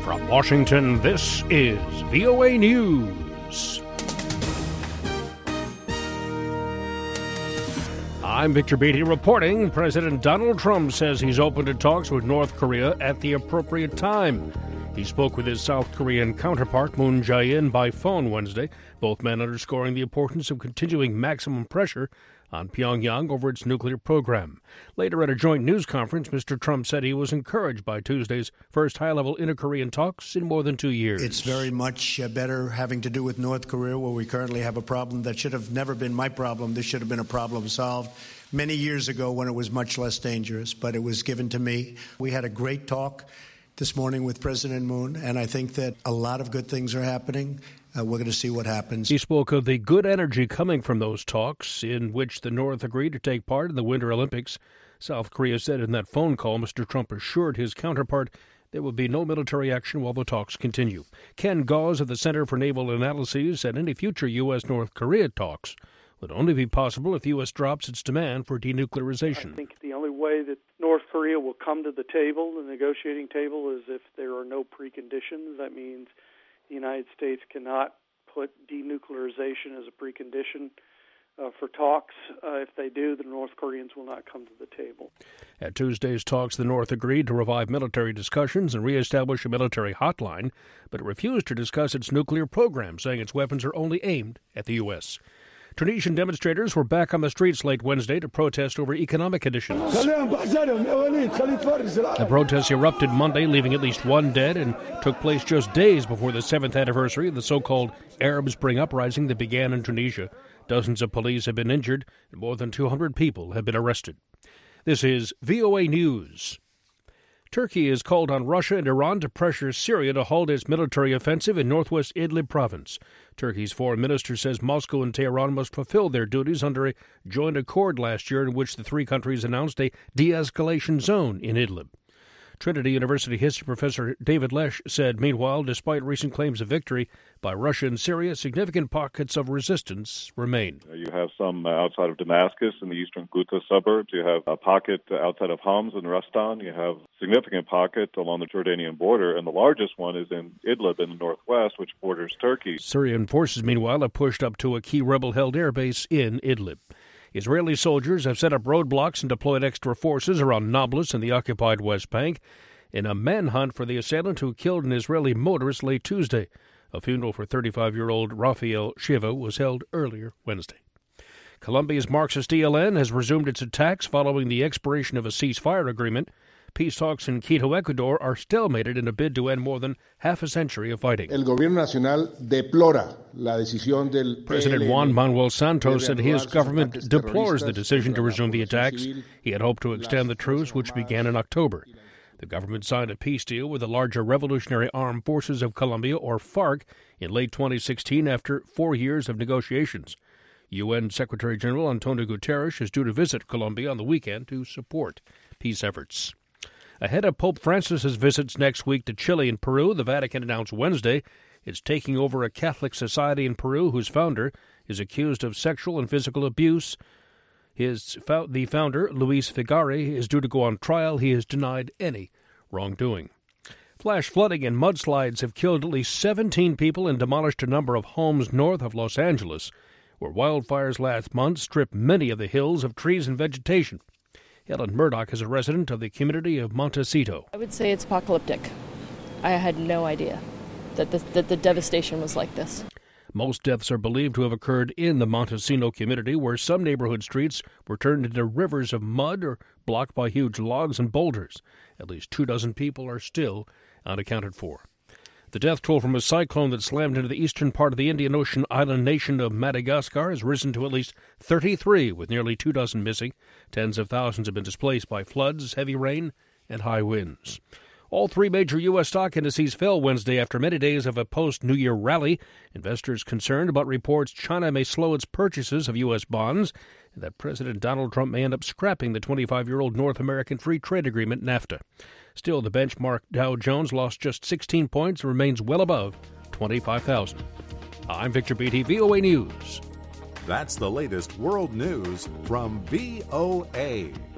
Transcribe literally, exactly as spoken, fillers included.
From Washington, this is V O A News. I'm Victor Beatty reporting. President Donald Trump says he's open to talks with North Korea at the appropriate time. He spoke with his South Korean counterpart, Moon Jae-in, by phone Wednesday, both men underscoring the importance of continuing maximum pressure on Pyongyang over its nuclear program. Later at a joint news conference, Mister Trump said he was encouraged by Tuesday's first high-level inter-Korean talks in more than two years. It's very much better having to do with North Korea, where we currently have a problem that should have never been my problem. This should have been a problem solved many years ago when it was much less dangerous, but it was given to me. We had a great talk this morning with President Moon, and I think that a lot of good things are happening. Uh, we're going to see what happens. He spoke of the good energy coming from those talks, in which the North agreed to take part in the Winter Olympics. South Korea said in that phone call, Mister Trump assured his counterpart there will be no military action while the talks continue. Ken Gause of the Center for Naval Analyses said any future U S North Korea talks would only be possible if the U S drops its demand for denuclearization. I think the only way that North Korea will come to the table, the negotiating table, is if there are no preconditions. That means the United States cannot put denuclearization as a precondition uh, for talks. Uh, if they do, the North Koreans will not come to the table. At Tuesday's talks, the North agreed to revive military discussions and reestablish a military hotline, but it refused to discuss its nuclear program, saying its weapons are only aimed at the U S Tunisian demonstrators were back on the streets late Wednesday to protest over economic conditions. The protests erupted Monday, leaving at least one dead, and took place just days before the seventh anniversary of the so-called Arab Spring uprising that began in Tunisia. Dozens of police have been injured, and more than two hundred people have been arrested. This is V O A News. Turkey has called on Russia and Iran to pressure Syria to halt its military offensive in northwest Idlib province. Turkey's foreign minister says Moscow and Tehran must fulfill their duties under a joint accord last year in which the three countries announced a de-escalation zone in Idlib. Trinity University history professor David Lesh said, meanwhile, despite recent claims of victory by Russia and Syria, significant pockets of resistance remain. You have some outside of Damascus in the eastern Ghouta suburbs. You have a pocket outside of Homs and Rastan. You have significant pocket along the Jordanian border, and the largest one is in Idlib in the northwest, which borders Turkey. Syrian forces, meanwhile, have pushed up to a key rebel-held airbase in Idlib. Israeli soldiers have set up roadblocks and deployed extra forces around Nablus in the occupied West Bank in a manhunt for the assailant who killed an Israeli motorist late Tuesday. A funeral for thirty-five-year-old Rafael Shiva was held earlier Wednesday. Colombia's Marxist E L N has resumed its attacks following the expiration of a ceasefire agreement. Peace talks in Quito, Ecuador, are stalemated in a bid to end more than half a century of fighting. El gobierno nacional deplora la decisión del President Juan Manuel Santos said his government deplores the decision to resume the attacks. He had hoped to extend the truce, which began in October. The government signed a peace deal with the larger Revolutionary Armed Forces of Colombia, or FARC, in late twenty sixteen after four years of negotiations. U N Secretary General Antonio Guterres is due to visit Colombia on the weekend to support peace efforts. Ahead of Pope Francis's visits next week to Chile and Peru, the Vatican announced Wednesday it's taking over a Catholic society in Peru whose founder is accused of sexual and physical abuse. His the founder, Luis Figari, is due to go on trial. He has denied any wrongdoing. Flash flooding and mudslides have killed at least seventeen people and demolished a number of homes north of Los Angeles, where wildfires last month stripped many of the hills of trees and vegetation. Helen Murdoch is a resident of the community of Montecito. I would say it's apocalyptic. I had no idea that the, that the devastation was like this. Most deaths are believed to have occurred in the Montecito community, where some neighborhood streets were turned into rivers of mud or blocked by huge logs and boulders. At least two dozen people are still unaccounted for. The death toll from a cyclone that slammed into the eastern part of the Indian Ocean island nation of Madagascar has risen to at least thirty-three, with nearly two dozen missing. Tens of thousands have been displaced by floods, heavy rain, and high winds. All three major U S stock indices fell Wednesday after many days of a post-New Year rally. Investors concerned about reports China may slow its purchases of U S bonds and that President Donald Trump may end up scrapping the twenty-five-year-old North American Free Trade Agreement, NAFTA. Still, the benchmark Dow Jones lost just sixteen points and remains well above twenty-five thousand. I'm Victor Beatty, V O A News. That's the latest world news from V O A.